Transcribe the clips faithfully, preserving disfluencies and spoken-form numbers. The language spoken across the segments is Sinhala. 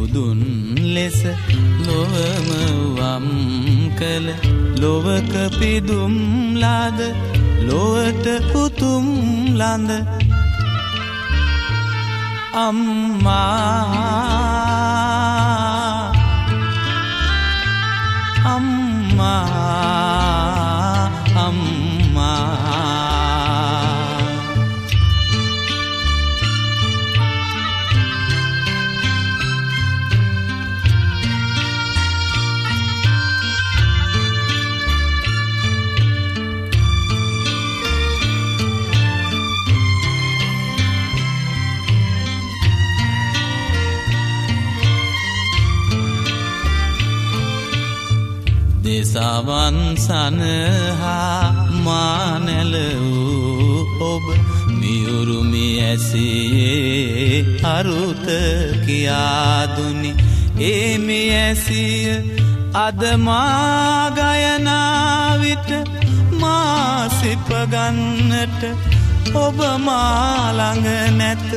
බුදුන් ලෙස ලොවම වම් කළ ලොවක පිදුම් ලාද ලොවට උතුම් ලඳ අම්මා අම්මා අම්මා දෙසවන් සනහා මානැල වූ ඔබ මියුරුමි ඇසියේ අරුත කියාදුනි ඒ මි ඇසිය අද මා ගයනාවිට මා සිපගන්නට ඔබ මා ළඟ නැත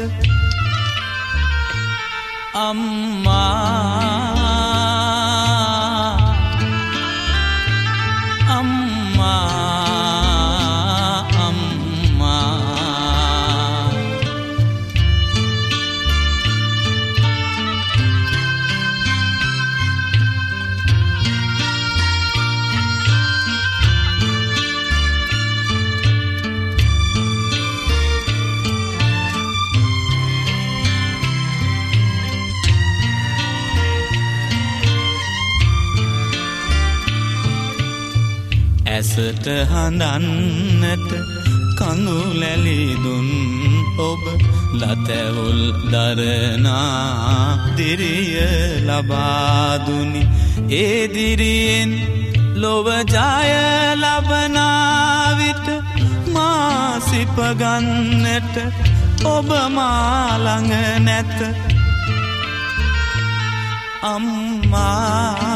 අම්මා ඇසට හඳන්නට කඳු ලැලි දුන් ඔබ ලතැවුල් දරනා දිරිය ලබා දුනි ඒ දිරියෙන් ලොව ජය ලබනා විට මා සිපගන්නට ඔබ මා ළඟ නැත අම්මා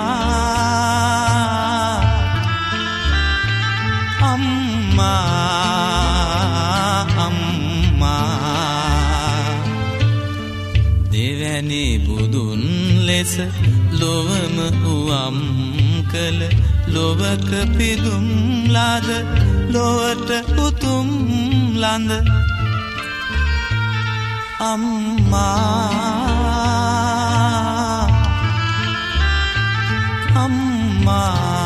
අම්මා අම්මා දෙවැනි බුදුන් ලෙස ලොවම උවම් කළ ලොවක පිදුම් ලාද ලොවට උතුම් ලඳ අම්මා අම්මා